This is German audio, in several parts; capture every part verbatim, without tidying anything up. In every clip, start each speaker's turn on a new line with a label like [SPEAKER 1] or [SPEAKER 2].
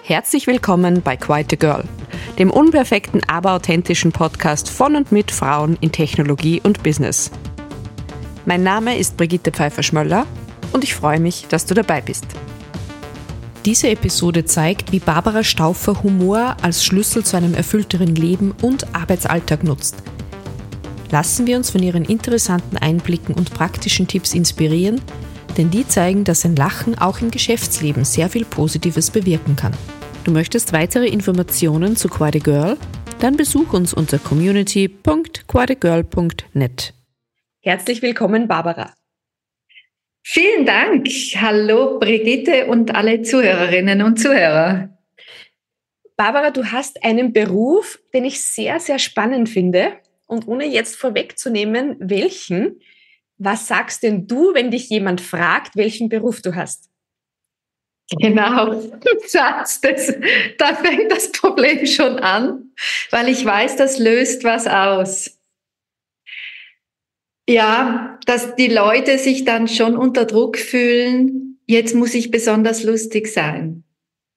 [SPEAKER 1] Herzlich willkommen bei Quite a Girl, dem unperfekten, aber authentischen Podcast von und mit Frauen in Technologie und Business. Mein Name ist Brigitte Pfeiffer-Schmöller und ich freue mich, dass du dabei bist. Diese Episode zeigt, wie Barbara Stauffer Humor als Schlüssel zu einem erfüllteren Leben und Arbeitsalltag nutzt. Lassen wir uns von ihren interessanten Einblicken und praktischen Tipps inspirieren, denn die zeigen, dass ein Lachen auch im Geschäftsleben sehr viel Positives bewirken kann. Du möchtest weitere Informationen zu Quite a Girl? Dann besuch uns unter community punkt quite a girl punkt net. Herzlich willkommen, Barbara.
[SPEAKER 2] Vielen Dank. Hallo Brigitte und alle Zuhörerinnen und Zuhörer.
[SPEAKER 1] Barbara, du hast einen Beruf, den ich sehr, sehr spannend finde. Und ohne jetzt vorwegzunehmen, welchen, was sagst denn du, wenn dich jemand fragt, welchen Beruf du hast?
[SPEAKER 2] Genau, du sagst es. Da fängt das Problem schon an, weil ich weiß, das löst was aus. Ja, dass die Leute sich dann schon unter Druck fühlen, jetzt muss ich besonders lustig sein.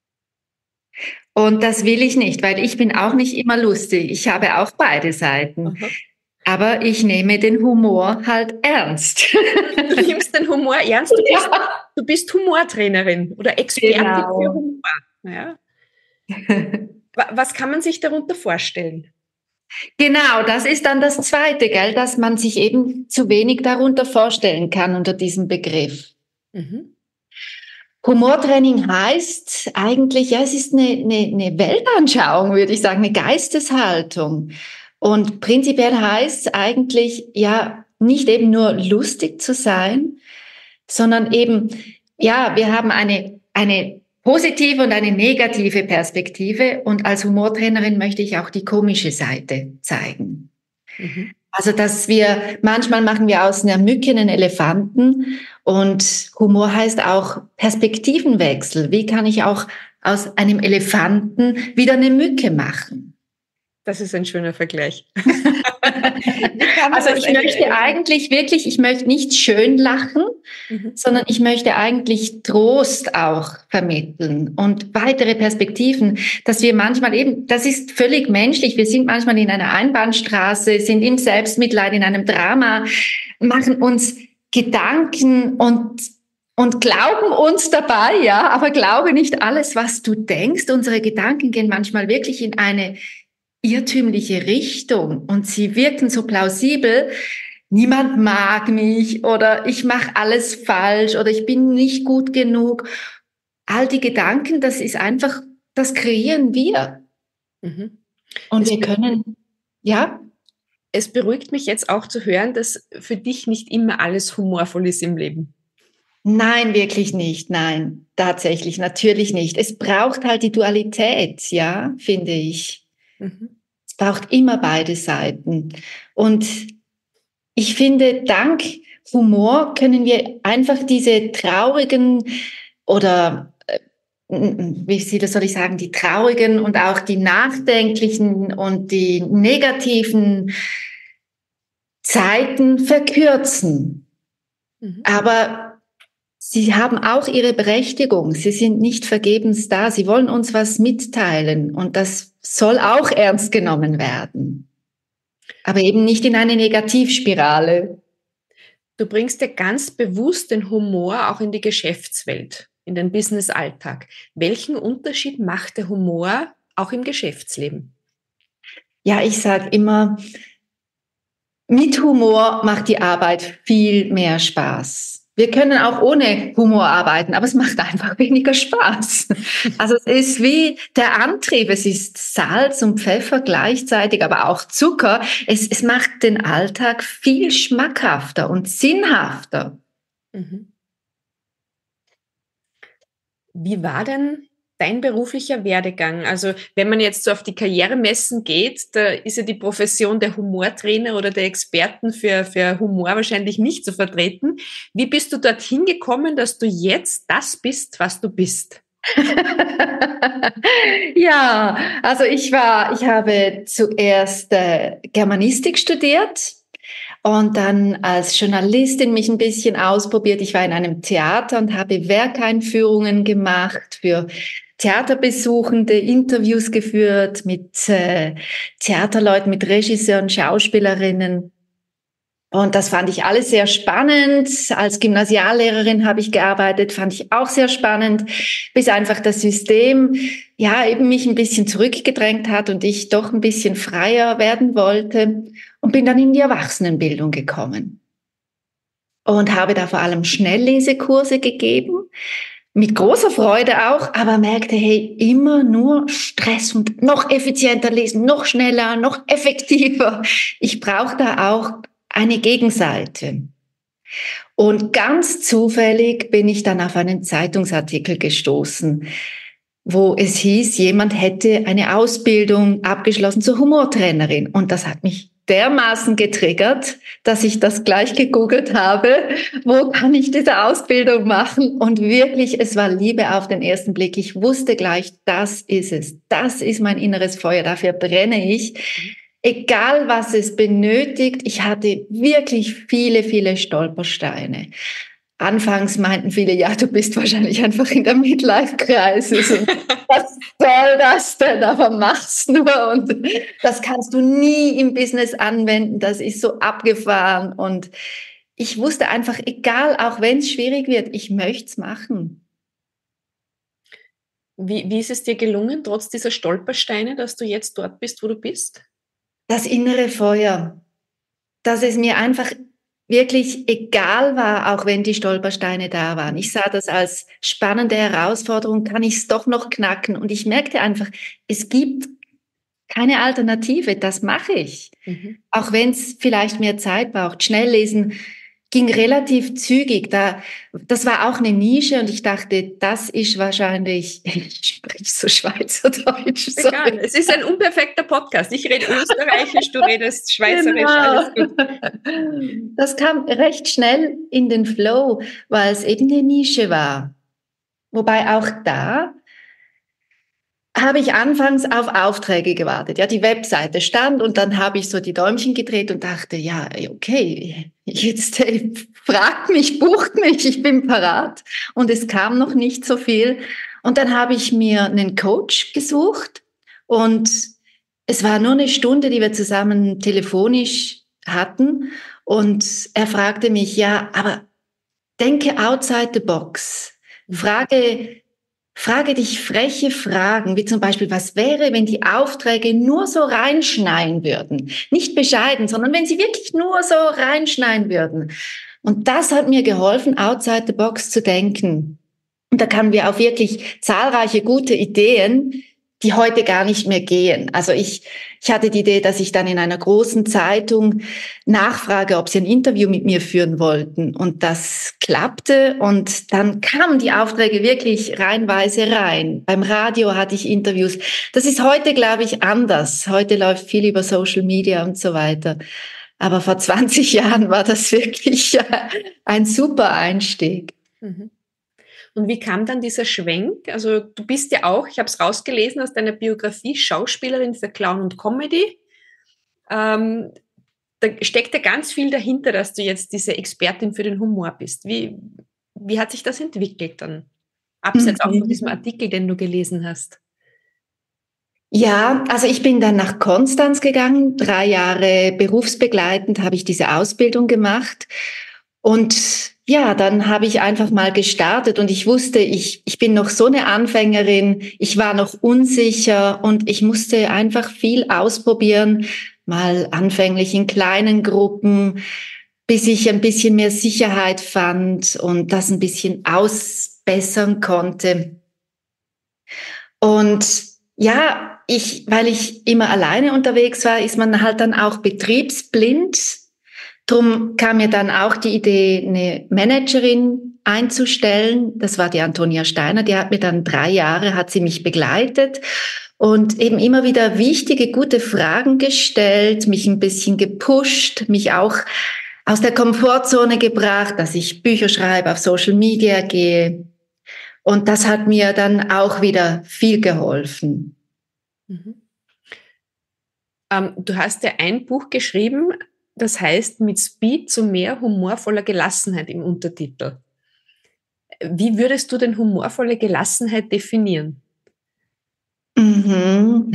[SPEAKER 2] Und das will ich nicht, weil ich bin auch nicht immer lustig. Ich habe auch beide Seiten. Mhm. Aber ich nehme den Humor halt ernst.
[SPEAKER 1] Du nimmst den Humor ernst? Du bist, ja. du bist Humortrainerin oder Expertin genau. für Humor. Ja. Was kann man sich darunter vorstellen?
[SPEAKER 2] Genau, das ist dann das Zweite, gell, dass man sich eben zu wenig darunter vorstellen kann unter diesem Begriff. Mhm. Humortraining heißt eigentlich, ja, es ist eine, eine, eine Weltanschauung, würde ich sagen, eine Geisteshaltung. Und prinzipiell heißt es eigentlich, ja, nicht eben nur lustig zu sein, sondern eben, ja, wir haben eine, eine positive und eine negative Perspektive. Und als Humortrainerin möchte ich auch die komische Seite zeigen. Mhm. Also, dass wir, manchmal machen wir aus einer Mücke einen Elefanten und Humor heißt auch Perspektivenwechsel. Wie kann ich auch aus einem Elefanten wieder eine Mücke machen?
[SPEAKER 1] Das ist ein schöner Vergleich.
[SPEAKER 2] Also ich möchte eigentlich wirklich, ich möchte nicht schön lachen, mhm. sondern ich möchte eigentlich Trost auch vermitteln und weitere Perspektiven, dass wir manchmal eben, das ist völlig menschlich, wir sind manchmal in einer Einbahnstraße, sind im Selbstmitleid, in einem Drama, machen uns Gedanken und Und glauben uns dabei, ja, aber glaube nicht alles, was du denkst. Unsere Gedanken gehen manchmal wirklich in eine irrtümliche Richtung und sie wirken so plausibel, niemand mag mich oder ich mache alles falsch oder ich bin nicht gut genug. All die Gedanken, das ist einfach, das kreieren wir. Mhm. Und es wir können, ja.
[SPEAKER 1] Es beruhigt mich jetzt auch zu hören, dass für dich nicht immer alles humorvoll ist im Leben.
[SPEAKER 2] Nein, wirklich nicht. Nein, tatsächlich, natürlich nicht. Es braucht halt die Dualität, ja, finde ich. Mhm. Es braucht immer beide Seiten. Und ich finde, dank Humor können wir einfach diese traurigen oder, wie soll ich sagen, die traurigen und auch die nachdenklichen und die negativen Zeiten verkürzen. Mhm. Aber sie haben auch ihre Berechtigung. Sie sind nicht vergebens da. Sie wollen uns was mitteilen. Und das soll auch ernst genommen werden. Aber eben nicht in eine Negativspirale.
[SPEAKER 1] Du bringst ja ganz bewusst den Humor auch in die Geschäftswelt, in den Business-Alltag. Welchen Unterschied macht der Humor auch im Geschäftsleben?
[SPEAKER 2] Ja, ich sage immer, mit Humor macht die Arbeit viel mehr Spaß. Wir können auch ohne Humor arbeiten, aber es macht einfach weniger Spaß. Also es ist wie der Antrieb, es ist Salz und Pfeffer gleichzeitig, aber auch Zucker. Es, es macht den Alltag viel schmackhafter und sinnhafter. Mhm.
[SPEAKER 1] Wie war denn dein beruflicher Werdegang? Also wenn man jetzt so auf die Karrieremessen geht, da ist ja die Profession der Humortrainer oder der Experten für, für Humor wahrscheinlich nicht zu vertreten. Wie bist du dorthin gekommen, dass du jetzt das bist, was du bist?
[SPEAKER 2] Ja, also ich war, ich habe zuerst äh, Germanistik studiert und dann als Journalistin mich ein bisschen ausprobiert. Ich war in einem Theater und habe Werkeinführungen gemacht für Theaterbesuchende, Interviews geführt mit äh, Theaterleuten, mit Regisseuren, Schauspielerinnen. Und das fand ich alles sehr spannend. Als Gymnasiallehrerin habe ich gearbeitet, fand ich auch sehr spannend, bis einfach das System ja eben mich ein bisschen zurückgedrängt hat und ich doch ein bisschen freier werden wollte und bin dann in die Erwachsenenbildung gekommen und habe da vor allem Schnelllesekurse gegeben, mit großer Freude auch, aber merkte, hey, immer nur Stress und noch effizienter lesen, noch schneller, noch effektiver. Ich brauche da auch eine Gegenseite. Und ganz zufällig bin ich dann auf einen Zeitungsartikel gestoßen, wo es hieß, jemand hätte eine Ausbildung abgeschlossen zur Humortrainerin. Und das hat mich dermaßen getriggert, dass ich das gleich gegoogelt habe, wo kann ich diese Ausbildung machen? Und wirklich, es war Liebe auf den ersten Blick. Ich wusste gleich, das ist es. Das ist mein inneres Feuer, dafür brenne ich. Egal, was es benötigt, ich hatte wirklich viele, viele Stolpersteine. Anfangs meinten viele, ja, du bist wahrscheinlich einfach in der Midlife-Crisis. Was soll das denn? Aber mach's nur. Und das kannst du nie im Business anwenden. Das ist so abgefahren. Und ich wusste einfach, egal, auch wenn es schwierig wird, ich möchte es machen.
[SPEAKER 1] Wie, wie ist es dir gelungen, trotz dieser Stolpersteine, dass du jetzt dort bist, wo du bist?
[SPEAKER 2] Das innere Feuer, dass es mir einfach wirklich egal war, auch wenn die Stolpersteine da waren. Ich sah das als spannende Herausforderung, kann ich es doch noch knacken? Und ich merkte einfach, es gibt keine Alternative, das mache ich. Mhm. Auch wenn es vielleicht mehr Zeit braucht. Schnelllesen ging relativ zügig. Da, das war auch eine Nische und ich dachte, das ist wahrscheinlich, ich spreche so Schweizerdeutsch.
[SPEAKER 1] Egal, es ist ein unperfekter Podcast. Ich rede Österreichisch, du redest Schweizerisch, genau. Alles gut.
[SPEAKER 2] Das kam recht schnell in den Flow, weil es eben eine Nische war. Wobei auch da habe ich anfangs auf Aufträge gewartet. Ja, die Webseite stand und dann habe ich so die Däumchen gedreht und dachte, ja, okay, jetzt hey, fragt mich, bucht mich, ich bin parat. Und es kam noch nicht so viel. Und dann habe ich mir einen Coach gesucht und es war nur eine Stunde, die wir zusammen telefonisch hatten. Und er fragte mich, ja, aber denke outside the box. Frage Frage dich freche Fragen, wie zum Beispiel, was wäre, wenn die Aufträge nur so reinschneien würden? Nicht bescheiden, sondern wenn sie wirklich nur so reinschneien würden. Und das hat mir geholfen, outside the box zu denken. Und da kamen wir auf wirklich zahlreiche gute Ideen, die heute gar nicht mehr gehen. Also ich, ich hatte die Idee, dass ich dann in einer großen Zeitung nachfrage, ob sie ein Interview mit mir führen wollten. Und das klappte und dann kamen die Aufträge wirklich reihenweise rein. Beim Radio hatte ich Interviews. Das ist heute, glaube ich, anders. Heute läuft viel über Social Media und so weiter. Aber vor zwanzig Jahren war das wirklich ein super Einstieg.
[SPEAKER 1] Mhm. Und wie kam dann dieser Schwenk? Also du bist ja auch, ich habe es rausgelesen aus deiner Biografie, Schauspielerin für Clown und Comedy. Ähm, da steckt ja ganz viel dahinter, dass du jetzt diese Expertin für den Humor bist. Wie, wie hat sich das entwickelt dann? Abseits mhm. auch von diesem Artikel, den du gelesen hast.
[SPEAKER 2] Ja, also ich bin dann nach Konstanz gegangen. Drei Jahre berufsbegleitend habe ich diese Ausbildung gemacht. Und ja, dann habe ich einfach mal gestartet und ich wusste, ich, ich bin noch so eine Anfängerin, ich war noch unsicher und ich musste einfach viel ausprobieren, mal anfänglich in kleinen Gruppen, bis ich ein bisschen mehr Sicherheit fand und das ein bisschen ausbessern konnte. Und ja, ich, weil ich immer alleine unterwegs war, ist man halt dann auch betriebsblind. Drum kam mir dann auch die Idee, eine Managerin einzustellen. Das war die Antonia Steiner, die hat mir dann drei Jahre, hat sie mich begleitet und eben immer wieder wichtige, gute Fragen gestellt, mich ein bisschen gepusht, mich auch aus der Komfortzone gebracht, dass ich Bücher schreibe, auf Social Media gehe. Und das hat mir dann auch wieder viel geholfen.
[SPEAKER 1] Mhm. Ähm, du hast ja ein Buch geschrieben, Das heißt, mit Speed zu mehr humorvoller Gelassenheit im Untertitel. Wie würdest du denn humorvolle Gelassenheit definieren?
[SPEAKER 2] Mhm.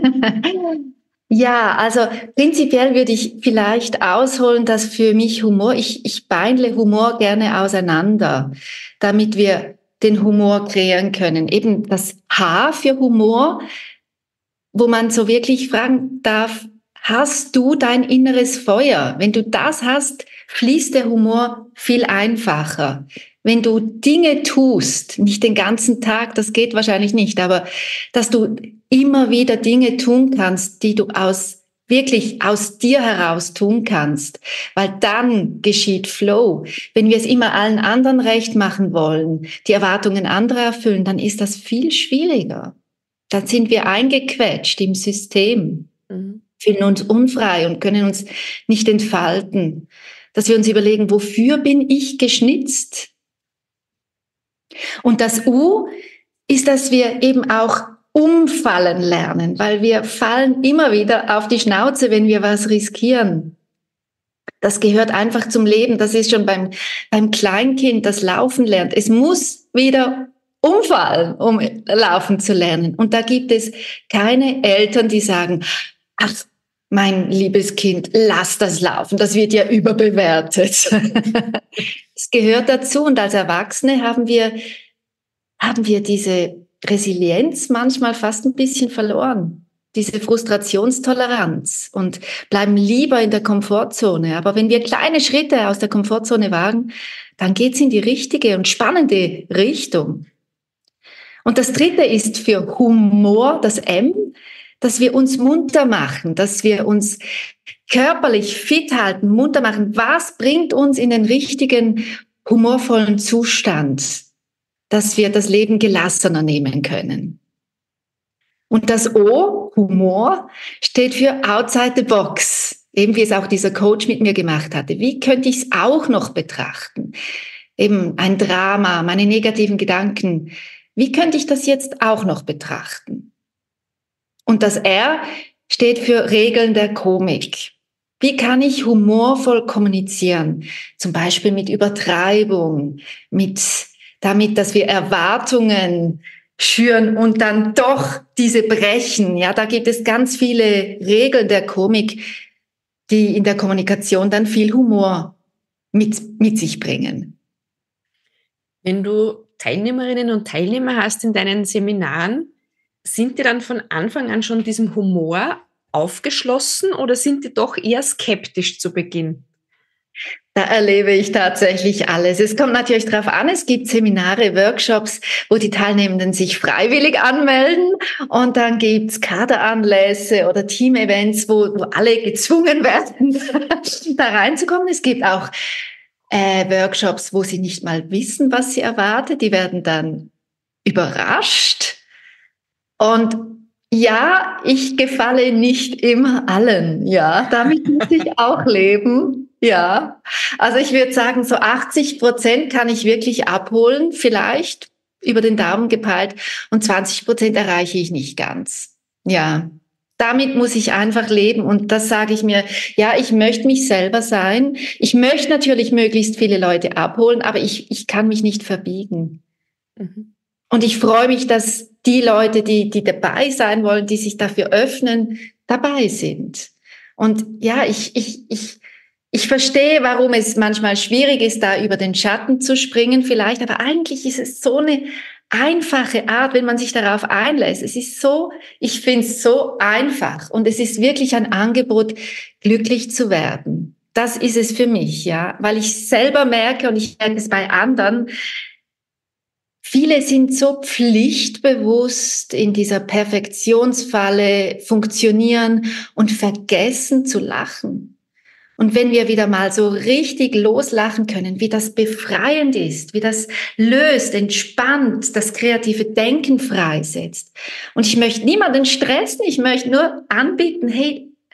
[SPEAKER 2] Ja, also prinzipiell würde ich vielleicht ausholen, dass für mich Humor, ich, ich beinle Humor gerne auseinander, damit wir den Humor kreieren können. Eben das H für Humor, wo man so wirklich fragen darf, hast du dein inneres Feuer? Wenn du das hast, fließt der Humor viel einfacher. Wenn du Dinge tust, nicht den ganzen Tag, das geht wahrscheinlich nicht, aber dass du immer wieder Dinge tun kannst, die du aus wirklich aus dir heraus tun kannst, weil dann geschieht Flow. Wenn wir es immer allen anderen recht machen wollen, die Erwartungen anderer erfüllen, dann ist das viel schwieriger. Dann sind wir eingequetscht im System, mhm. fühlen uns unfrei und können uns nicht entfalten. Dass wir uns überlegen, wofür bin ich geschnitzt? Und das U ist, dass wir eben auch umfallen lernen, weil wir fallen immer wieder auf die Schnauze, wenn wir was riskieren. Das gehört einfach zum Leben. Das ist schon beim, beim Kleinkind, das laufen lernt. Es muss wieder umfallen, um laufen zu lernen. Und da gibt es keine Eltern, die sagen, ach, mein liebes Kind, lass das laufen, das wird ja überbewertet. Es gehört dazu und als Erwachsene haben wir, haben wir diese Resilienz manchmal fast ein bisschen verloren, diese Frustrationstoleranz und bleiben lieber in der Komfortzone. Aber wenn wir kleine Schritte aus der Komfortzone wagen, dann geht's in die richtige und spannende Richtung. Und das Dritte ist für Humor, das M, dass wir uns munter machen, dass wir uns körperlich fit halten, munter machen. Was bringt uns in den richtigen, humorvollen Zustand, dass wir das Leben gelassener nehmen können? Und das O, Humor, steht für outside the box, eben wie es auch dieser Coach mit mir gemacht hatte. Wie könnte ich es auch noch betrachten? Eben ein Drama, meine negativen Gedanken. Wie könnte ich das jetzt auch noch betrachten? Und das R steht für Regeln der Komik. Wie kann ich humorvoll kommunizieren? Zum Beispiel mit Übertreibung, mit damit, dass wir Erwartungen schüren und dann doch diese brechen. Ja, da gibt es ganz viele Regeln der Komik, die in der Kommunikation dann viel Humor mit, mit sich bringen.
[SPEAKER 1] Wenn du Teilnehmerinnen und Teilnehmer hast in deinen Seminaren, sind die dann von Anfang an schon diesem Humor aufgeschlossen oder sind die doch eher skeptisch zu Beginn?
[SPEAKER 2] Da erlebe ich tatsächlich alles. Es kommt natürlich darauf an, es gibt Seminare, Workshops, wo die Teilnehmenden sich freiwillig anmelden und dann gibt's Kaderanlässe oder Teamevents, wo, wo alle gezwungen werden, da reinzukommen. Es gibt auch äh, Workshops, wo sie nicht mal wissen, was sie erwartet. Die werden dann überrascht. Und ja, ich gefalle nicht immer allen. Ja, damit muss ich auch leben. Ja, also ich würde sagen, so achtzig Prozent kann ich wirklich abholen, vielleicht über den Daumen gepeilt, und zwanzig Prozent erreiche ich nicht ganz. Ja, damit muss ich einfach leben und das sage ich mir, ja, ich möchte mich selber sein. Ich möchte natürlich möglichst viele Leute abholen, aber ich, ich kann mich nicht verbiegen. Mhm. Und ich freue mich, dass die Leute, die, die dabei sein wollen, die sich dafür öffnen, dabei sind. Und ja, ich, ich, ich, ich verstehe, warum es manchmal schwierig ist, da über den Schatten zu springen vielleicht, aber eigentlich ist es so eine einfache Art, wenn man sich darauf einlässt. Es ist so, ich finde es so einfach und es ist wirklich ein Angebot, glücklich zu werden. Das ist es für mich, ja, weil ich selber merke und ich merke es bei anderen, viele sind so pflichtbewusst in dieser Perfektionsfalle, funktionieren und vergessen zu lachen. Und wenn wir wieder mal so richtig loslachen können, wie das befreiend ist, wie das löst, entspannt, das kreative Denken freisetzt. Und ich möchte niemanden stressen, ich möchte nur anbieten, hey,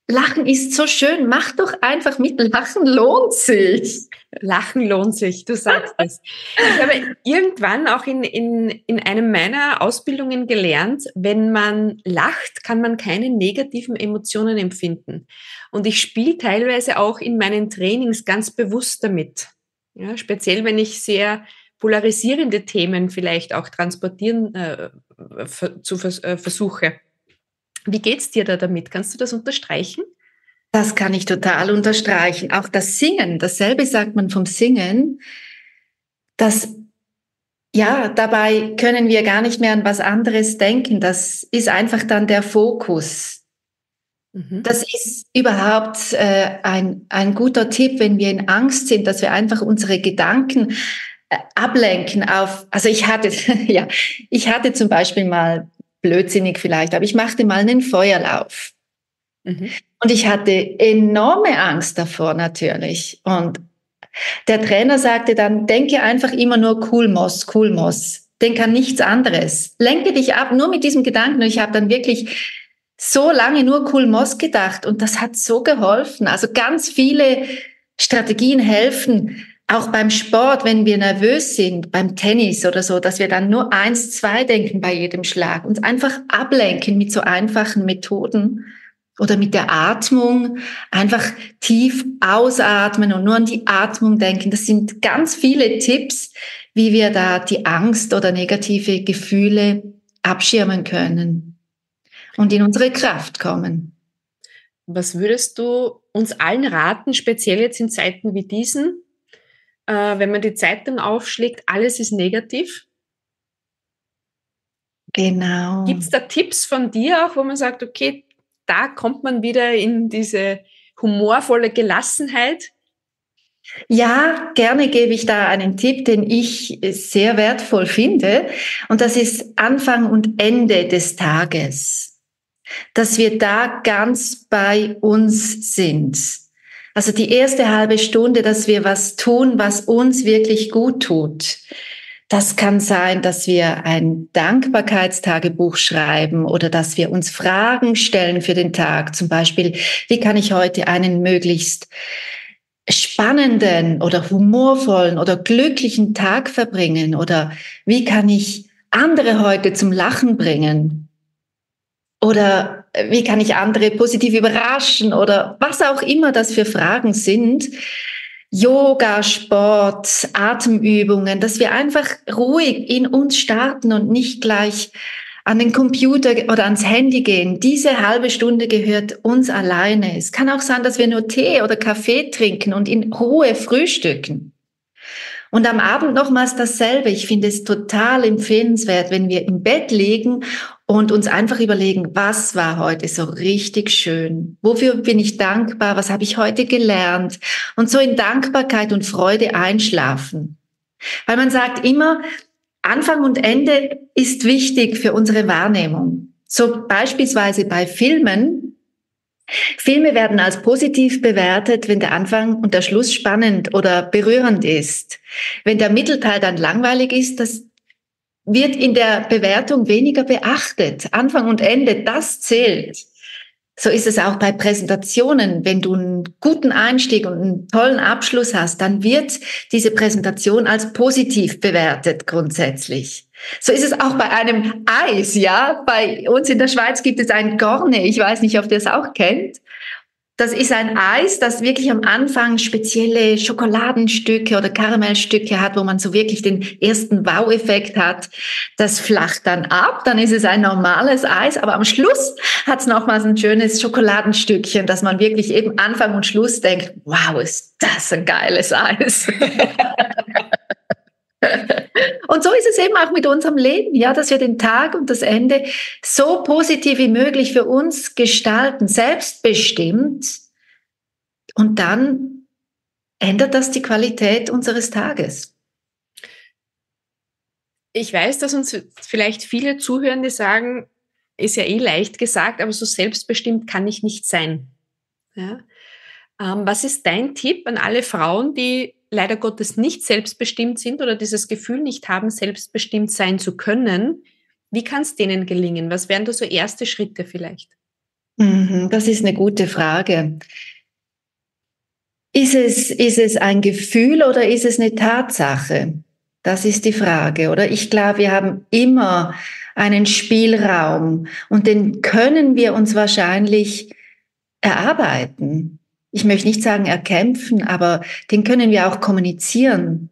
[SPEAKER 2] Lachen ist so schön. Mach doch einfach mit. Lachen lohnt sich.
[SPEAKER 1] Lachen lohnt sich, du sagst es. Ich habe irgendwann auch in, in, in einem meiner Ausbildungen gelernt, wenn man lacht, kann man keine negativen Emotionen empfinden. Und ich spiele teilweise auch in meinen Trainings ganz bewusst damit. Ja, speziell, wenn ich sehr polarisierende Themen vielleicht auch transportieren äh, zu vers- äh, versuche. Wie geht's dir da damit? Kannst du das unterstreichen?
[SPEAKER 2] Das kann ich total unterstreichen. Auch das Singen, dasselbe sagt man vom Singen, das, ja, dabei können wir gar nicht mehr an was anderes denken. Das ist einfach dann der Fokus. Mhm. Das ist überhaupt äh, ein, ein guter Tipp, wenn wir in Angst sind, dass wir einfach unsere Gedanken äh, ablenken auf, also ich hatte, ja, ich hatte zum Beispiel mal, blödsinnig vielleicht, aber ich machte mal einen Feuerlauf. Mhm. Und ich hatte enorme Angst davor natürlich. Und der Trainer sagte dann, denke einfach immer nur cool Moss, cool Moss. Denk an nichts anderes. Lenke dich ab, nur mit diesem Gedanken. Und ich habe dann wirklich so lange nur cool Moss gedacht. Und das hat so geholfen. Also ganz viele Strategien helfen, auch beim Sport, wenn wir nervös sind, beim Tennis oder so, dass wir dann nur eins, zwei denken bei jedem Schlag. Uns einfach ablenken mit so einfachen Methoden. Oder mit der Atmung, einfach tief ausatmen und nur an die Atmung denken. Das sind ganz viele Tipps, wie wir da die Angst oder negative Gefühle abschirmen können und in unsere Kraft kommen.
[SPEAKER 1] Was würdest du uns allen raten, speziell jetzt in Zeiten wie diesen, äh, wenn man die Zeitung aufschlägt, alles ist negativ?
[SPEAKER 2] Genau.
[SPEAKER 1] Gibt es da Tipps von dir auch, wo man sagt, okay, da kommt man wieder in diese humorvolle Gelassenheit?
[SPEAKER 2] Ja, gerne gebe ich da einen Tipp, den ich sehr wertvoll finde. Und das ist Anfang und Ende des Tages. Dass wir da ganz bei uns sind. Also die erste halbe Stunde, dass wir was tun, was uns wirklich gut tut. Das kann sein, dass wir ein Dankbarkeitstagebuch schreiben oder dass wir uns Fragen stellen für den Tag. Zum Beispiel, wie kann ich heute einen möglichst spannenden oder humorvollen oder glücklichen Tag verbringen? Oder wie kann ich andere heute zum Lachen bringen? Oder wie kann ich andere positiv überraschen? Oder was auch immer das für Fragen sind. Yoga, Sport, Atemübungen, dass wir einfach ruhig in uns starten und nicht gleich an den Computer oder ans Handy gehen. Diese halbe Stunde gehört uns alleine. Es kann auch sein, dass wir nur Tee oder Kaffee trinken und in Ruhe frühstücken. Und am Abend nochmals dasselbe. Ich finde es total empfehlenswert, wenn wir im Bett liegen und uns einfach überlegen, was war heute so richtig schön? Wofür bin ich dankbar? Was habe ich heute gelernt? Und so in Dankbarkeit und Freude einschlafen. Weil man sagt immer, Anfang und Ende ist wichtig für unsere Wahrnehmung. So beispielsweise bei Filmen. Filme werden als positiv bewertet, wenn der Anfang und der Schluss spannend oder berührend ist. Wenn der Mittelteil dann langweilig ist, das wird in der Bewertung weniger beachtet. Anfang und Ende, das zählt. So ist es auch bei Präsentationen. Wenn du einen guten Einstieg und einen tollen Abschluss hast, dann wird diese Präsentation als positiv bewertet grundsätzlich. So ist es auch bei einem Eis, ja. Bei uns in der Schweiz gibt es ein Gorne. Ich weiß nicht, ob ihr es auch kennt. Das ist ein Eis, das wirklich am Anfang spezielle Schokoladenstücke oder Karamellstücke hat, wo man so wirklich den ersten Wow-Effekt hat. Das flacht dann ab, dann ist es ein normales Eis, aber am Schluss hat es nochmals ein schönes Schokoladenstückchen, dass man wirklich eben Anfang und Schluss denkt, wow, ist das ein geiles Eis. Und so ist es eben auch mit unserem Leben, ja, dass wir den Tag und das Ende so positiv wie möglich für uns gestalten, selbstbestimmt. Und dann ändert das die Qualität unseres Tages.
[SPEAKER 1] Ich weiß, dass uns vielleicht viele Zuhörende sagen, ist ja eh leicht gesagt, aber so selbstbestimmt kann ich nicht sein. Ja? Ähm, was ist dein Tipp an alle Frauen, die leider Gottes nicht selbstbestimmt sind oder dieses Gefühl nicht haben, selbstbestimmt sein zu können? Wie kann es denen gelingen? Was wären da so erste Schritte vielleicht?
[SPEAKER 2] Mhm, das ist eine gute Frage. Ist es, ist es ein Gefühl oder ist es eine Tatsache? Das ist die Frage, oder? Ich glaube, wir haben immer einen Spielraum und den können wir uns wahrscheinlich erarbeiten. Ich möchte nicht sagen erkämpfen, aber den können wir auch kommunizieren.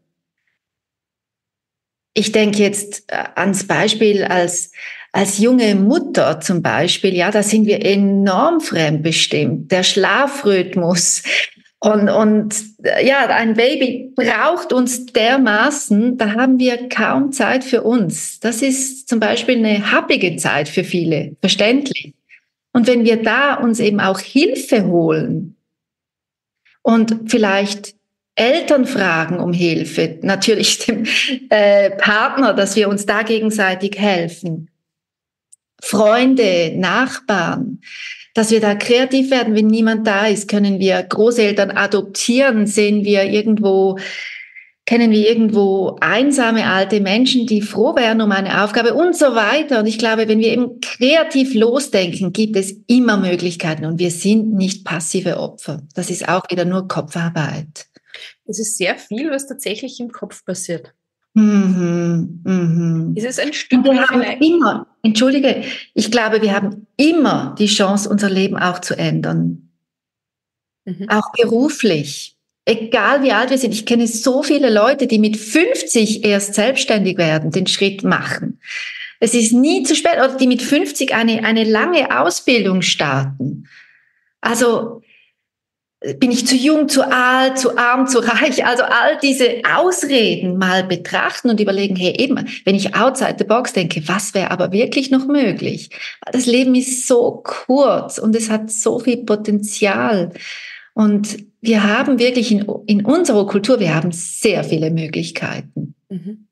[SPEAKER 2] Ich denke jetzt ans Beispiel als, als junge Mutter zum Beispiel, ja, da sind wir enorm fremdbestimmt. Der Schlafrhythmus und, und ja, ein Baby braucht uns dermaßen, da haben wir kaum Zeit für uns. Das ist zum Beispiel eine happige Zeit für viele, verständlich. Und wenn wir da uns eben auch Hilfe holen und vielleicht Eltern fragen um Hilfe, natürlich dem äh, Partner, dass wir uns da gegenseitig helfen, Freunde, Nachbarn, dass wir da kreativ werden. Wenn niemand da ist, können wir Großeltern adoptieren, sehen wir irgendwo, kennen wir irgendwo einsame alte Menschen, die froh wären um eine Aufgabe und so weiter. Und ich glaube, wenn wir eben kreativ losdenken, gibt es immer Möglichkeiten und wir sind nicht passive Opfer. Das ist auch wieder nur Kopfarbeit.
[SPEAKER 1] Es ist sehr viel, was tatsächlich im Kopf passiert.
[SPEAKER 2] Mhm, mhm.
[SPEAKER 1] Ist es ein Stück
[SPEAKER 2] Und wir
[SPEAKER 1] weit
[SPEAKER 2] haben
[SPEAKER 1] vielleicht?
[SPEAKER 2] immer, entschuldige, ich glaube, wir haben immer die Chance, unser Leben auch zu ändern. Mhm. Auch beruflich. Egal wie alt wir sind. Ich kenne so viele Leute, die mit fünfzig erst selbstständig werden, den Schritt machen. Es ist nie zu spät, oder die mit fünfzig eine, eine lange Ausbildung starten. Also, bin ich zu jung, zu alt, zu arm, zu reich? Also all diese Ausreden mal betrachten und überlegen, hey, eben, wenn ich outside the box denke, was wäre aber wirklich noch möglich? Das Leben ist so kurz und es hat so viel Potenzial. Und wir haben wirklich in, in unserer Kultur, wir haben sehr viele Möglichkeiten.
[SPEAKER 1] Mhm.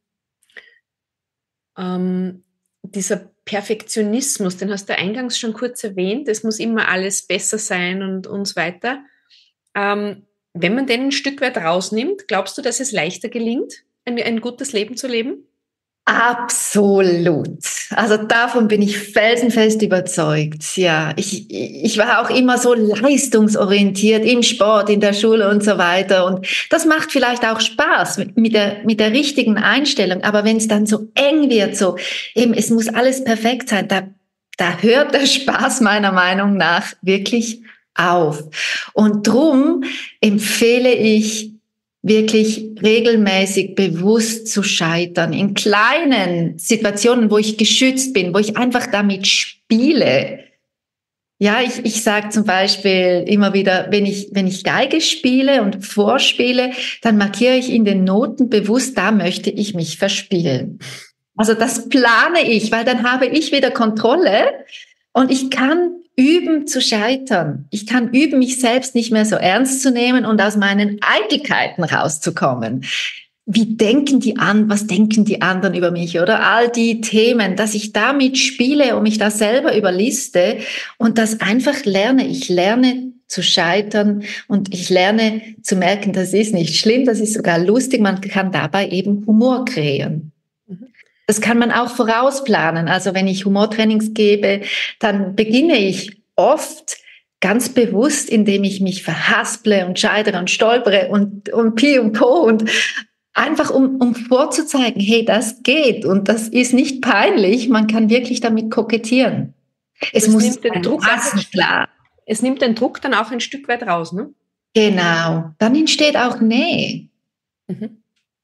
[SPEAKER 1] Ähm, dieser Perfektionismus, den hast du eingangs schon kurz erwähnt, es muss immer alles besser sein und, und so weiter. Ähm, wenn man den ein Stück weit rausnimmt, glaubst du, dass es leichter gelingt, ein, ein gutes Leben zu leben?
[SPEAKER 2] Absolut. Also davon bin ich felsenfest überzeugt. Ja, ich, ich war auch immer so leistungsorientiert im Sport, in der Schule und so weiter. Und das macht vielleicht auch Spaß mit der, mit der richtigen Einstellung. Aber wenn es dann so eng wird, so eben, es muss alles perfekt sein, da, da hört der Spaß meiner Meinung nach wirklich auf. Und drum empfehle ich wirklich regelmäßig bewusst zu scheitern, in kleinen Situationen, wo ich geschützt bin, wo ich einfach damit spiele. Ja, ich, ich sage zum Beispiel immer wieder, wenn ich, wenn ich Geige spiele und vorspiele, dann markiere ich in den Noten bewusst, da möchte ich mich verspielen. Also das plane ich, weil dann habe ich wieder Kontrolle und ich kann üben zu scheitern. Ich kann üben, mich selbst nicht mehr so ernst zu nehmen und aus meinen Eitelkeiten rauszukommen. Wie denken die an, was denken die anderen über mich oder all die Themen, dass ich damit spiele und mich da selber überliste und das einfach lerne. Ich lerne zu scheitern und ich lerne zu merken, das ist nicht schlimm, das ist sogar lustig. Man kann dabei eben Humor kreieren. Das kann man auch vorausplanen. Also wenn ich Humortrainings gebe, dann beginne ich oft ganz bewusst, indem ich mich verhasple und scheitere und stolpere und, und Pi und Po und einfach um, um vorzuzeigen, hey, das geht und das ist nicht peinlich. Man kann wirklich damit kokettieren. Es, es muss
[SPEAKER 1] nimmt den Druck
[SPEAKER 2] passen, klar.
[SPEAKER 1] Es nimmt den Druck dann auch ein Stück weit raus, ne?
[SPEAKER 2] Genau. Dann entsteht auch Nähe.
[SPEAKER 1] Mhm.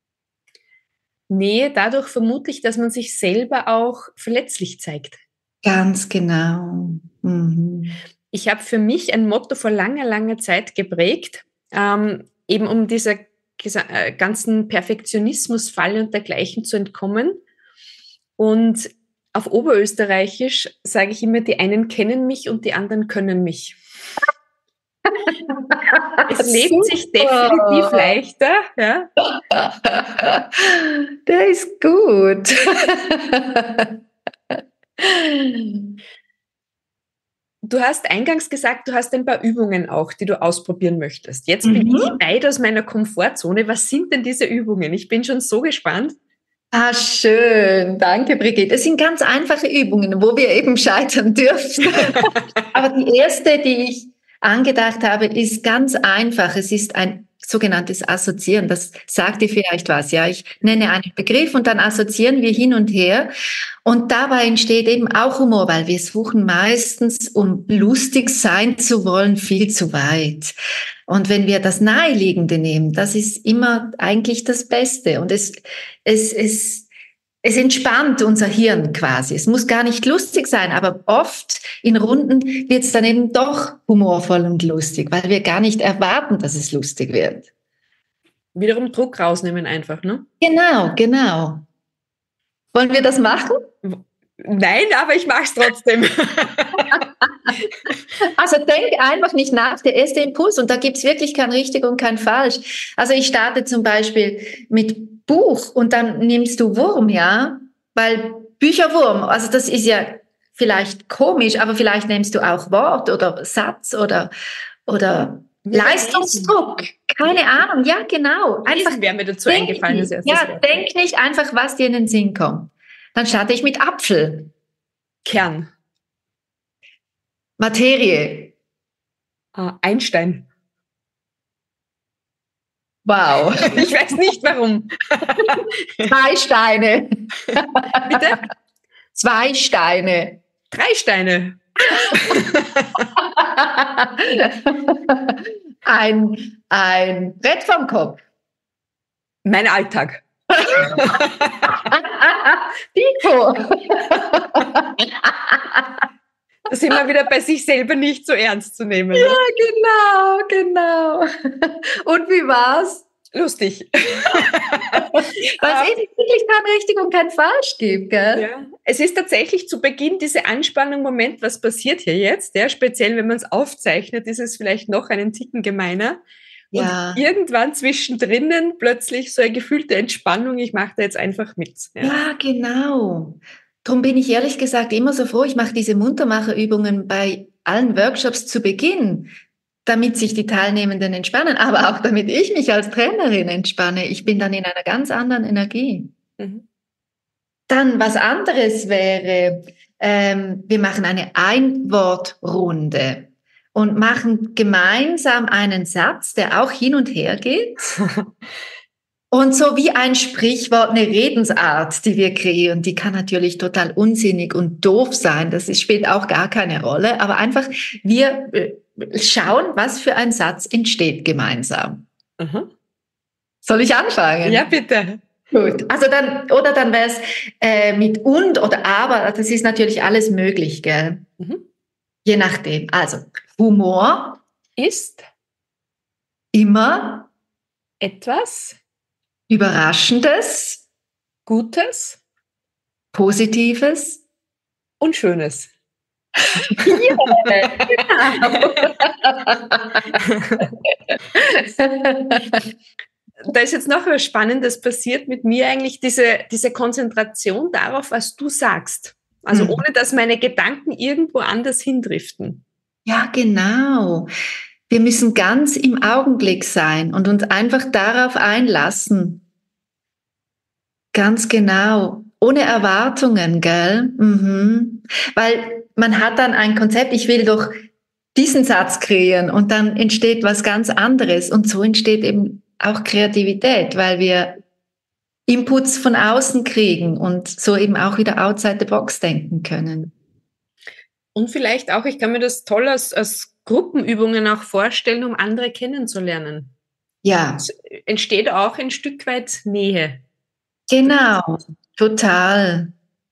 [SPEAKER 1] Nähe dadurch vermutlich, dass man sich selber auch verletzlich zeigt.
[SPEAKER 2] Ganz genau. Mhm.
[SPEAKER 1] Ich habe für mich ein Motto vor langer, langer Zeit geprägt, ähm, eben um dieser gesa- ganzen Perfektionismusfalle und dergleichen zu entkommen. Und auf Oberösterreichisch sage ich immer, die einen kennen mich und die anderen können mich. Es lebt Super. Sich definitiv leichter. Ja.
[SPEAKER 2] Der ist gut.
[SPEAKER 1] Du hast eingangs gesagt, du hast ein paar Übungen auch, die du ausprobieren möchtest. Jetzt bin mhm. ich weit aus meiner Komfortzone. Was sind denn diese Übungen? Ich bin schon so gespannt.
[SPEAKER 2] Ah, schön. Danke, Brigitte. Es sind ganz einfache Übungen, wo wir eben scheitern dürfen. Aber die erste, die ich angedacht habe, ist ganz einfach. Es ist ein sogenanntes Assoziieren. Das sagt dir vielleicht was, ja. Ich nenne einen Begriff und dann assoziieren wir hin und her. Und dabei entsteht eben auch Humor, weil wir suchen meistens, um lustig sein zu wollen, viel zu weit. Und wenn wir das Naheliegende nehmen, das ist immer eigentlich das Beste. Und es, es, es, es entspannt unser Hirn quasi. Es muss gar nicht lustig sein, aber oft in Runden wird es dann eben doch humorvoll und lustig, weil wir gar nicht erwarten, dass es lustig wird.
[SPEAKER 1] Wiederum Druck rausnehmen einfach, ne?
[SPEAKER 2] Genau, genau. Wollen wir das machen?
[SPEAKER 1] Nein, aber ich mache es trotzdem.
[SPEAKER 2] Also denk einfach nicht nach, der erste Impuls, und da gibt's wirklich kein richtig und kein falsch. Also ich starte zum Beispiel mit Buch und dann nimmst du Wurm, ja, weil Bücherwurm, also das ist ja vielleicht komisch, aber vielleicht nimmst du auch Wort oder Satz oder, oder Leistungsdruck, keine Ahnung, ja genau. Einfach
[SPEAKER 1] wäre mir dazu eingefallen.
[SPEAKER 2] Nicht, ja, Wort. Denk nicht einfach, was dir in den Sinn kommt. Dann starte ich mit Apfel.
[SPEAKER 1] Kern.
[SPEAKER 2] Materie.
[SPEAKER 1] Uh, Einstein.
[SPEAKER 2] Wow.
[SPEAKER 1] Ich weiß nicht warum.
[SPEAKER 2] Zwei Steine.
[SPEAKER 1] Bitte?
[SPEAKER 2] Zwei Steine.
[SPEAKER 1] Drei Steine.
[SPEAKER 2] ein, ein Brett vom Kopf.
[SPEAKER 1] Mein Alltag.
[SPEAKER 2] Pico.
[SPEAKER 1] Da sind wir wieder bei sich selber nicht so ernst zu nehmen.
[SPEAKER 2] Ja, genau, genau. Und wie war's?
[SPEAKER 1] Lustig.
[SPEAKER 2] Weil es eben wirklich kein richtig und kein falsch gibt, gell?
[SPEAKER 1] Ja. Es ist tatsächlich zu Beginn diese Anspannung, Moment, was passiert hier jetzt? Ja, speziell, wenn man es aufzeichnet, ist es vielleicht noch einen Ticken gemeiner.
[SPEAKER 2] Ja.
[SPEAKER 1] Und irgendwann zwischendrin plötzlich so eine gefühlte Entspannung, ich mache da jetzt einfach mit.
[SPEAKER 2] Ja, ja, genau. Darum bin ich ehrlich gesagt immer so froh, ich mache diese Muntermacherübungen bei allen Workshops zu Beginn, damit sich die Teilnehmenden entspannen, aber auch damit ich mich als Trainerin entspanne. Ich bin dann in einer ganz anderen Energie. Mhm. Dann was anderes wäre, ähm, wir machen eine Einwortrunde und machen gemeinsam einen Satz, der auch hin und her geht. Und so wie ein Sprichwort, eine Redensart, die wir kreieren, die kann natürlich total unsinnig und doof sein. Das spielt auch gar keine Rolle. Aber einfach, wir schauen, was für ein Satz entsteht gemeinsam. Mhm. Soll ich anfangen?
[SPEAKER 1] Ja, bitte.
[SPEAKER 2] Gut. Also dann, oder dann wäre es äh, mit und oder aber. Das ist natürlich alles möglich, gell? Mhm. Je nachdem. Also, Humor
[SPEAKER 1] ist
[SPEAKER 2] immer
[SPEAKER 1] etwas
[SPEAKER 2] Überraschendes,
[SPEAKER 1] Gutes,
[SPEAKER 2] Positives
[SPEAKER 1] und Schönes.
[SPEAKER 2] Ja,
[SPEAKER 1] Da ist jetzt noch was Spannendes passiert mit mir eigentlich, diese, diese Konzentration darauf, was du sagst. Also mhm. ohne, dass meine Gedanken irgendwo anders hindriften.
[SPEAKER 2] Ja, genau. Wir müssen ganz im Augenblick sein und uns einfach darauf einlassen. Ganz genau. Ohne Erwartungen, gell? Mhm. Weil man hat dann ein Konzept, ich will doch diesen Satz kreieren und dann entsteht was ganz anderes. Und so entsteht eben auch Kreativität, weil wir Inputs von außen kriegen und so eben auch wieder outside the box denken können.
[SPEAKER 1] Und vielleicht auch, ich kann mir das toll als, als Gruppenübungen auch vorstellen, um andere kennenzulernen.
[SPEAKER 2] Ja.
[SPEAKER 1] Es entsteht auch ein Stück weit Nähe.
[SPEAKER 2] Genau, total.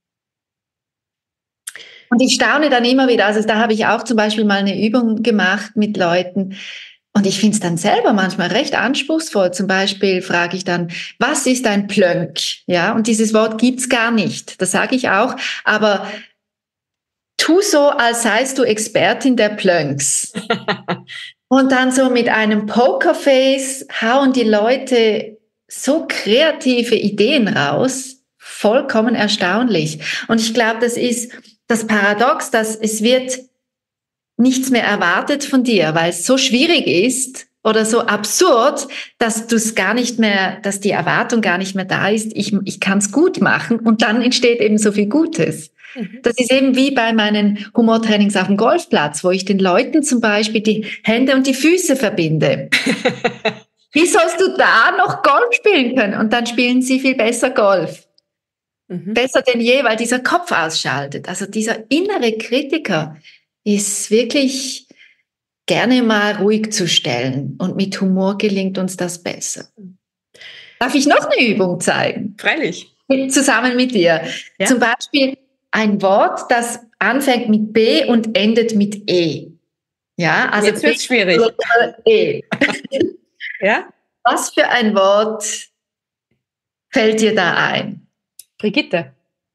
[SPEAKER 2] Und ich staune dann immer wieder, also da habe ich auch zum Beispiel mal eine Übung gemacht mit Leuten und ich finde es dann selber manchmal recht anspruchsvoll. Zum Beispiel frage ich dann, was ist ein Plönk? Ja, und dieses Wort gibt's gar nicht, das sage ich auch, aber tu so, als seist du Expertin der Plönks. Und dann so mit einem Pokerface hauen die Leute so kreative Ideen raus, vollkommen erstaunlich. Und ich glaube, das ist das Paradox, dass es wird nichts mehr erwartet von dir, weil es so schwierig ist oder so absurd, dass du es gar nicht mehr, dass die Erwartung gar nicht mehr da ist, ich, ich kann es gut machen und dann entsteht eben so viel Gutes. Mhm. Das ist eben wie bei meinen Humortrainings auf dem Golfplatz, wo ich den Leuten zum Beispiel die Hände und die Füße verbinde. Wie sollst du da noch Golf spielen können? Und dann spielen sie viel besser Golf. Mhm. Besser denn je, weil dieser Kopf ausschaltet. Also dieser innere Kritiker ist wirklich gerne mal ruhig zu stellen. Und mit Humor gelingt uns das besser. Darf ich noch eine Übung zeigen?
[SPEAKER 1] Freilich.
[SPEAKER 2] Zusammen mit dir. Ja. Zum Beispiel ein Wort, das anfängt mit B und endet mit E. Ja, also
[SPEAKER 1] jetzt wird es schwierig.
[SPEAKER 2] E.
[SPEAKER 1] Ja?
[SPEAKER 2] Was für ein Wort fällt dir da ein?
[SPEAKER 1] Brigitte.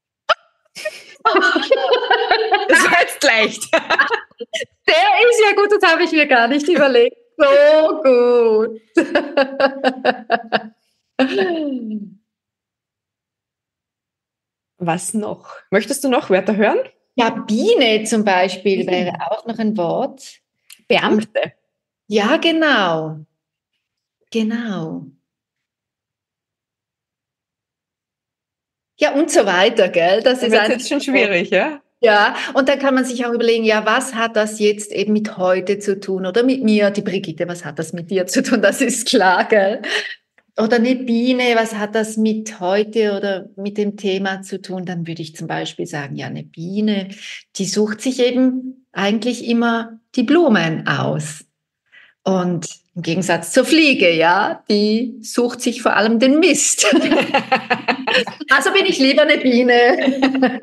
[SPEAKER 1] Das war jetzt leicht.
[SPEAKER 2] Der ist ja gut, das habe ich mir gar nicht überlegt. So gut.
[SPEAKER 1] Was noch? Möchtest du noch Wörter hören?
[SPEAKER 2] Ja, Biene zum Beispiel wäre auch noch ein Wort.
[SPEAKER 1] Beamte.
[SPEAKER 2] Ja, genau. Genau. Ja, und so weiter, gell? Das ist
[SPEAKER 1] jetzt schon schwierig, ja?
[SPEAKER 2] Ja, und dann kann man sich auch überlegen, ja, was hat das jetzt eben mit heute zu tun oder mit mir, die Brigitte, was hat das mit dir zu tun? Das ist klar, gell? Oder eine Biene, was hat das mit heute oder mit dem Thema zu tun? Dann würde ich zum Beispiel sagen, ja, eine Biene, die sucht sich eben eigentlich immer die Blumen aus. Und im Gegensatz zur Fliege, ja, die sucht sich vor allem den Mist. Also bin ich lieber eine Biene.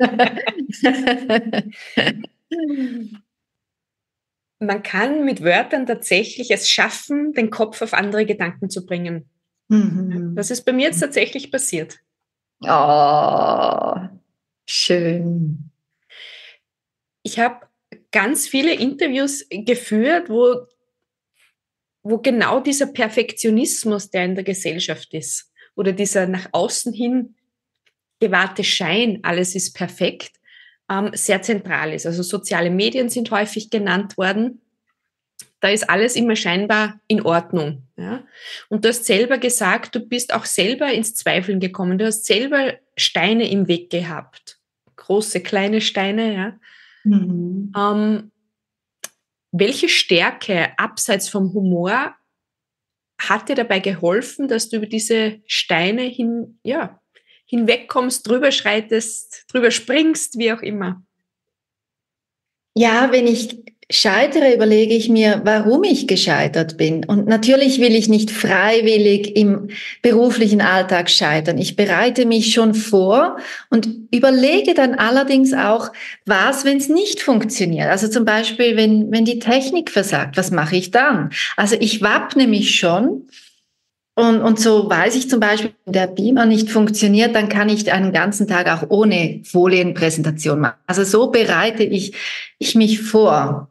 [SPEAKER 1] Man kann mit Wörtern tatsächlich es schaffen, den Kopf auf andere Gedanken zu bringen.
[SPEAKER 2] Mhm.
[SPEAKER 1] Das ist bei mir jetzt tatsächlich passiert.
[SPEAKER 2] Oh, schön.
[SPEAKER 1] Ich habe ganz viele Interviews geführt, wo, wo genau dieser Perfektionismus, der in der Gesellschaft ist, oder dieser nach außen hin gewahrte Schein, alles ist perfekt, ähm, sehr zentral ist. Also soziale Medien sind häufig genannt worden. Da ist alles immer scheinbar in Ordnung. Ja? Und du hast selber gesagt, du bist auch selber ins Zweifeln gekommen. Du hast selber Steine im Weg gehabt. Große, kleine Steine. Ja? Mhm. Ähm, welche Stärke abseits vom Humor hat dir dabei geholfen, dass du über diese Steine hin, ja, hinwegkommst, drüber schreitest, drüber springst, wie auch immer?
[SPEAKER 2] Ja, wenn ich scheitere, überlege ich mir, warum ich gescheitert bin. Und natürlich will ich nicht freiwillig im beruflichen Alltag scheitern. Ich bereite mich schon vor und überlege dann allerdings auch, was, wenn es nicht funktioniert. Also zum Beispiel, wenn, wenn die Technik versagt, was mache ich dann? Also ich wappne mich schon. Und, und so weiß ich zum Beispiel, wenn der Beamer nicht funktioniert, dann kann ich einen ganzen Tag auch ohne Folienpräsentation machen. Also so bereite ich, ich mich vor.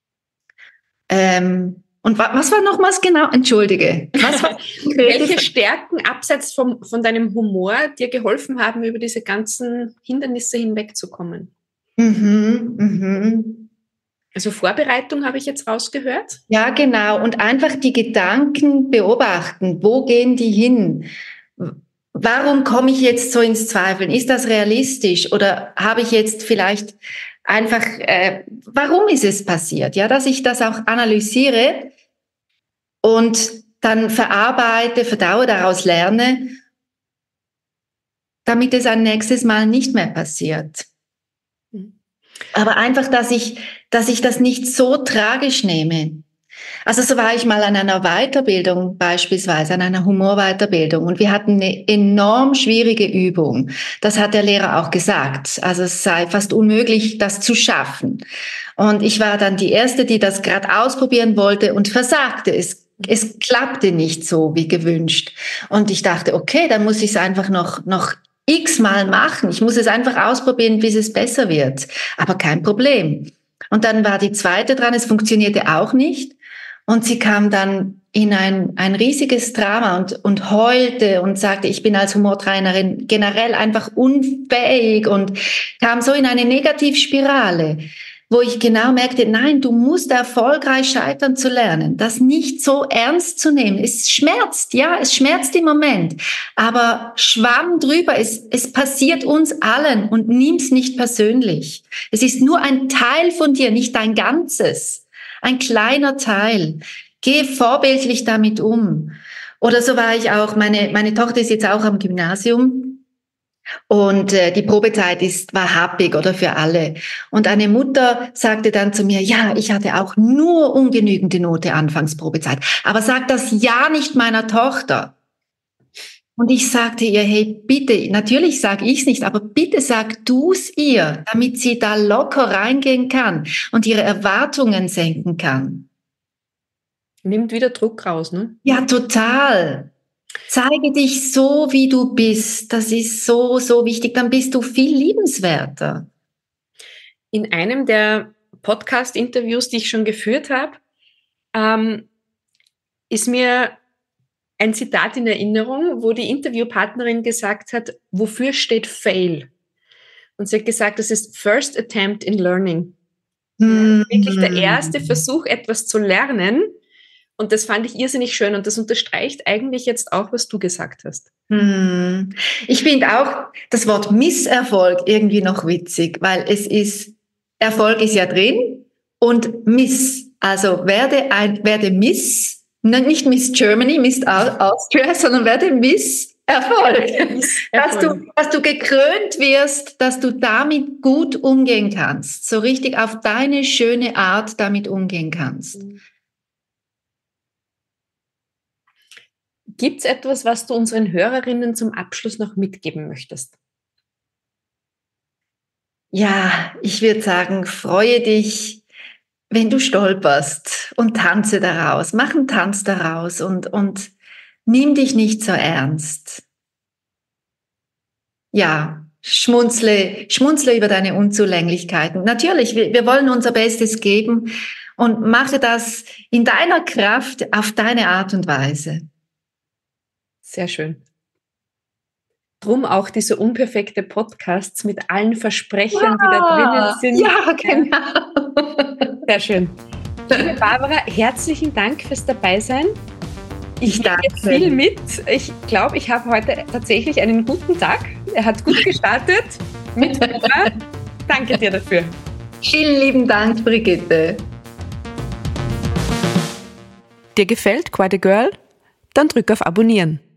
[SPEAKER 2] Ähm, und wa- was war nochmals genau? Entschuldige. Was war
[SPEAKER 1] Welche Stärken abseits vom, von deinem Humor dir geholfen haben, über diese ganzen Hindernisse hinwegzukommen?
[SPEAKER 2] Mhm, mhm.
[SPEAKER 1] Also Vorbereitung habe ich jetzt rausgehört?
[SPEAKER 2] Ja, genau. Und einfach die Gedanken beobachten. Wo gehen die hin? Warum komme ich jetzt so ins Zweifeln? Ist das realistisch? Oder habe ich jetzt vielleicht einfach, äh, warum ist es passiert? Ja, dass ich das auch analysiere und dann verarbeite, verdaue, daraus lerne, damit es ein nächstes Mal nicht mehr passiert. Aber einfach, dass ich, dass ich das nicht so tragisch nehme. Also so war ich mal an einer Weiterbildung, beispielsweise an einer Humorweiterbildung, und wir hatten eine enorm schwierige Übung. Das hat der Lehrer auch gesagt. Also es sei fast unmöglich, das zu schaffen. Und ich war dann die Erste, die das gerade ausprobieren wollte und versagte. Es, es klappte nicht so wie gewünscht. Und ich dachte, okay, dann muss ich es einfach noch, noch x-mal machen. Ich muss es einfach ausprobieren, bis es besser wird. Aber kein Problem. Und dann war die Zweite dran, es funktionierte auch nicht. Und sie kam dann in ein, ein riesiges Drama und, und heulte und sagte, ich bin als Humortrainerin generell einfach unfähig, und kam so in eine Negativspirale. wo ich genau merkte, nein, du musst erfolgreich scheitern zu lernen, das nicht so ernst zu nehmen. Es schmerzt, ja, es schmerzt im Moment, aber schwamm drüber, es, es passiert uns allen und nimm's nicht persönlich. Es ist nur ein Teil von dir, nicht dein Ganzes, ein kleiner Teil. Geh vorbildlich damit um. Oder so war ich auch, meine, meine Tochter ist jetzt auch am Gymnasium. Und äh, die Probezeit ist war happig oder für alle. Und eine Mutter sagte dann zu mir, ja, ich hatte auch nur ungenügende Note Anfangsprobezeit. Aber sag das ja nicht meiner Tochter. Und ich sagte ihr, hey, bitte, natürlich sage ich es nicht, aber bitte sag du's ihr, damit sie da locker reingehen kann und ihre Erwartungen senken kann.
[SPEAKER 1] Nimmt wieder Druck raus, ne?
[SPEAKER 2] Ja, total. Zeige dich so, wie du bist. Das ist so, so wichtig. Dann bist du viel liebenswerter.
[SPEAKER 1] In einem der Podcast-Interviews, die ich schon geführt habe, ähm, ist mir ein Zitat in Erinnerung, wo die Interviewpartnerin gesagt hat, wofür steht Fail? Und sie hat gesagt, das ist First Attempt in Learning. Mm. Wirklich der erste Versuch, etwas zu lernen. Und das fand ich irrsinnig schön und das unterstreicht eigentlich jetzt auch, was du gesagt hast.
[SPEAKER 2] Hm. Ich finde auch das Wort Misserfolg irgendwie noch witzig, weil es ist, Erfolg ist ja drin und Miss, also werde ein, werde Miss, nicht Miss Germany, Miss Austria, sondern werde Miss Erfolg. Miss Erfolg. Dass du, dass du gekrönt wirst, dass du damit gut umgehen kannst, so richtig auf deine schöne Art damit umgehen kannst. Mhm.
[SPEAKER 1] Gibt es etwas, was du unseren Hörerinnen zum Abschluss noch mitgeben möchtest?
[SPEAKER 2] Ja, ich würde sagen, freue dich, wenn du stolperst und tanze daraus. Mach einen Tanz daraus und, und nimm dich nicht so ernst. Ja, schmunzle, schmunzle über deine Unzulänglichkeiten. Natürlich, wir, wir wollen unser Bestes geben und mache das in deiner Kraft auf deine Art und Weise.
[SPEAKER 1] Sehr schön. Drum auch diese unperfekte Podcasts mit allen Versprechern, ja, die da drinnen sind.
[SPEAKER 2] Ja, genau.
[SPEAKER 1] Sehr schön. Liebe Barbara, herzlichen Dank fürs Dabeisein. Ich nehme viel mit. Ich glaube, ich habe heute tatsächlich einen guten Tag. Er hat gut gestartet. Mit Danke dir dafür.
[SPEAKER 2] Vielen lieben Dank, Brigitte.
[SPEAKER 1] Dir gefällt Quite a Girl? Dann drück auf Abonnieren.